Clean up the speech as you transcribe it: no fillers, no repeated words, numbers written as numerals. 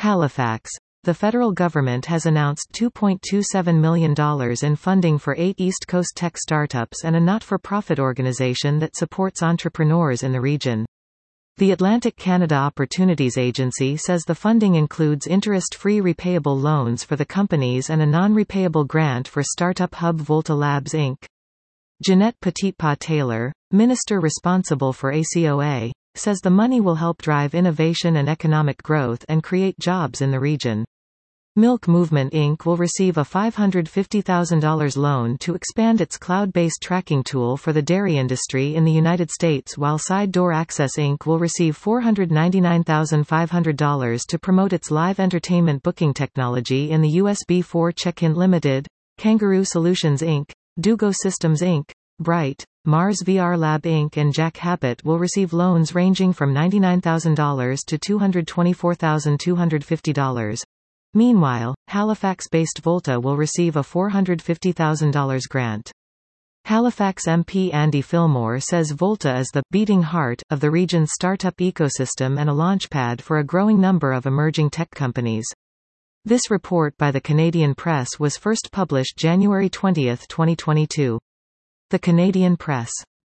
Halifax. The federal government has announced $2.27 million in funding for 8 East Coast tech startups and a not-for-profit organization that supports entrepreneurs in the region. The Atlantic Canada Opportunities Agency says the funding includes interest-free repayable loans for the companies and a non-repayable grant for startup hub Volta Labs Inc. Jeanette Petitpas-Taylor, minister responsible for ACOA, says the money will help drive innovation and economic growth and create jobs in the region. Milk Movement Inc. will receive a $550,000 loan to expand its cloud-based tracking tool for the dairy industry in the United States, while Side Door Access Inc. will receive $499,500 to promote its live entertainment booking technology in the USB for Check-in Limited, Kangaroo Solutions Inc., Dugo Systems Inc., Bright, Mars VR Lab Inc. and Jack Habit will receive loans ranging from $99,000 to $224,250. Meanwhile, Halifax-based Volta will receive a $450,000 grant. Halifax MP Andy Fillmore says Volta is the beating heart of the region's startup ecosystem and a launchpad for a growing number of emerging tech companies. This report by the Canadian Press was first published January 20, 2022. The Canadian Press.